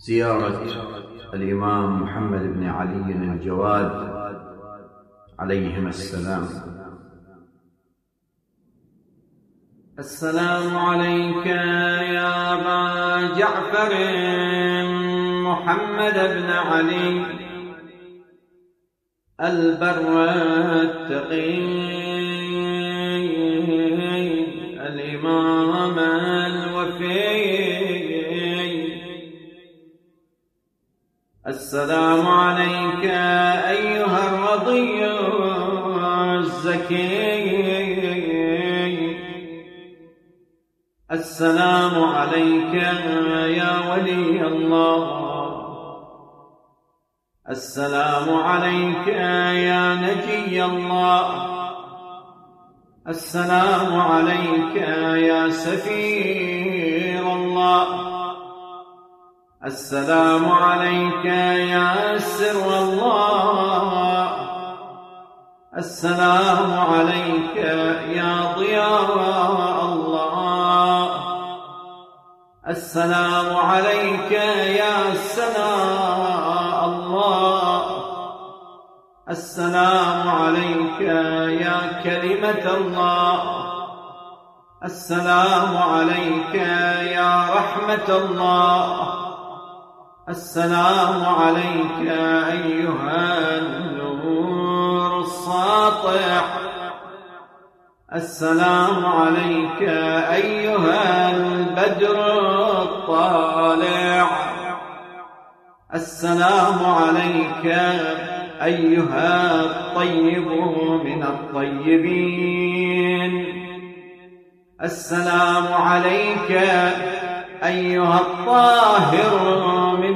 زيارة الإمام محمد بن علي الجواد عليهما السلام. السلام عليك يا أبا جعفر محمد بن علي البر التقي الإمام الوفي. السلام عليك أيها الرضي الزكي. السلام عليك يا ولي الله. السلام عليك يا نجي الله. السلام عليك يا سفير الله. السلام عليك يا سر الله. السلام عليك يا ضياء الله. السلام عليك يا سناء الله. السلام عليك يا كلمة الله. السلام عليك يا رحمة الله. السلام عليك أيها النور الساطع. السلام عليك أيها البدر الطالع. السلام عليك أيها الطيب من الطيبين. السلام عليك أيها الطاهر من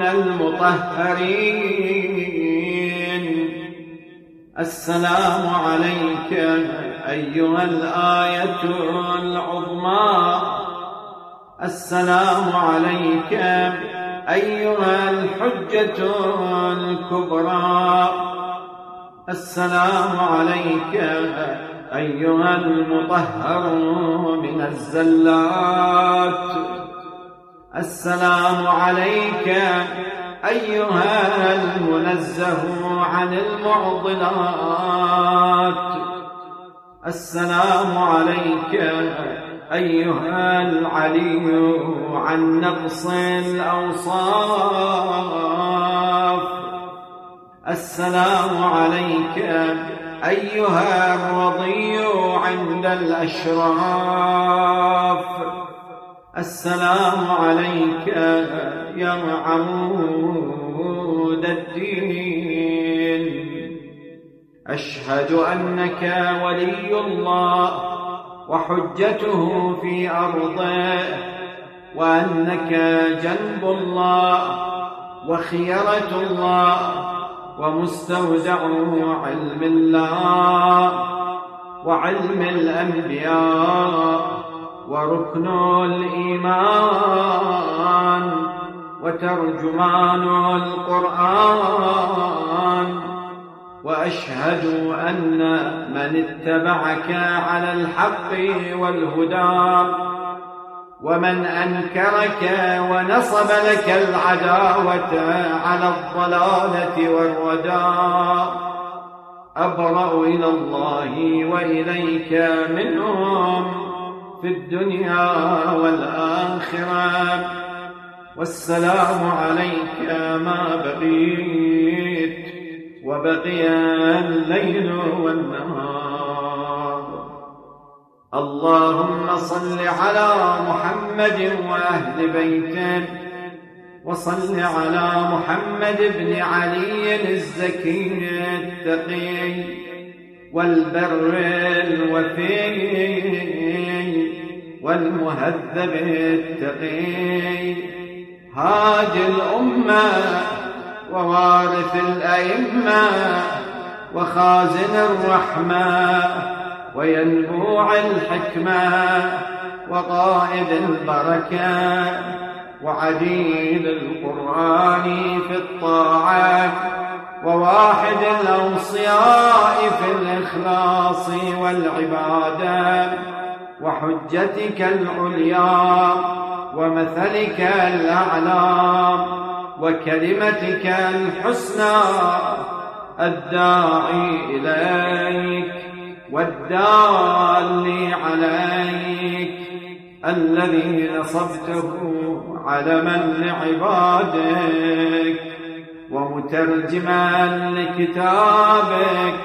المطهرين. السلام عليك أيها الآية العظمى. السلام عليك أيها الحجة الكبرى. السلام عليك أيها المطهر من الزلات. السلام عليك أيها المنزه عن المعضلات. السلام عليك أيها العلي عن نقص الأوصاف. السلام عليك أيها الرضي عند الأشراف. السلام عليك يا عمود الدين. أشهد أنك ولي الله وحجته في أرضه، وأنك جنب الله وخيرة الله ومستودع علم الله وعلم الأنبياء وركن الإيمان وترجمان القرآن. وأشهد أن من اتبعك على الحق والهدى، ومن أنكرك ونصب لك العداوة على الضلالة والردى، أبرأ إلى الله وإليك منهم في الدنيا والآخرة. والسلام عليك ما بقيت وبقي الليل والنهار. اللهم صل على محمد وأهل بيته، وصل على محمد بن علي الزكي التقي والبر الوفي والمهذب التقي، هادي الأمة ووارث الأئمة وخازن الرحمة وينبوع الحكمة وقائد البركة وعديل القرآن في الطاعة وواحد الأوصياء في الإخلاص والعبادة، وحجتك العليا ومثلك الأعلى وكلمتك الحسنى الداعي إليك والدال عليك، الذي نصبته علما لعبادك ومترجما لكتابك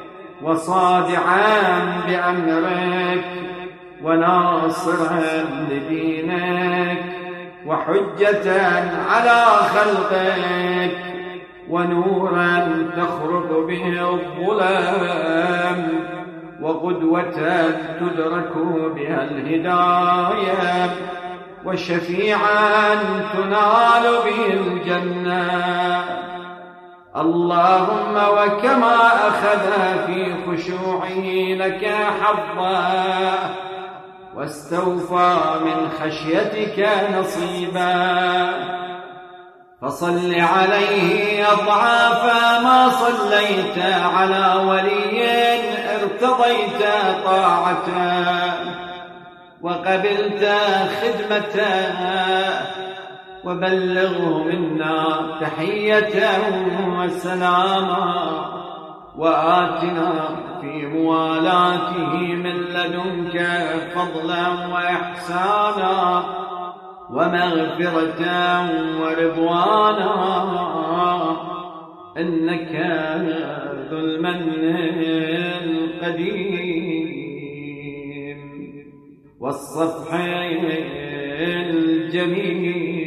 وصادعا بأمرك وناصرا لدينك وحجة على خلقك ونورا تخرج به الظلام وقدوة تدرك بها الهداية وشفيعا تنال به الجنة. اللهم وكما أخذ في خشوعه لك حظا واستوفى من خشيتك نصيبا، فصل عليه أضعاف ما صليت على ولي ارتضيت طاعته وقبلت خدمته، وبلغه منا تحية وسلاما، وآتنا في موالاته من لدنك فضلا وإحسانا ومغفرة ورضوانا، إنك ذو المن القديم والصفح الجميل